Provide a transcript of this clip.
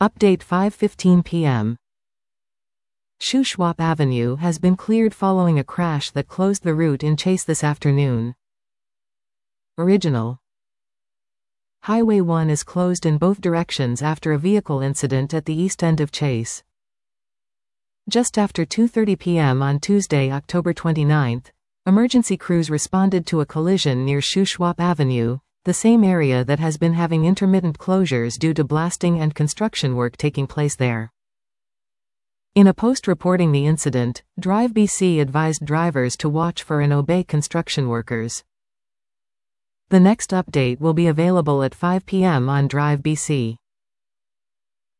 Update 5:15 p.m. Shuswap Avenue has been cleared following a crash that closed the route in Chase this afternoon. Original. Highway 1 is closed in both directions after a vehicle incident at the east end of Chase. Just after 2:30 p.m. on Tuesday, October 29, emergency crews responded to a collision near Shuswap Avenue, the same area that has been having intermittent closures due to blasting and construction work taking place there. In a post reporting the incident, Drive BC advised drivers to watch for and obey construction workers. The next update will be available at 5 p.m. on Drive BC.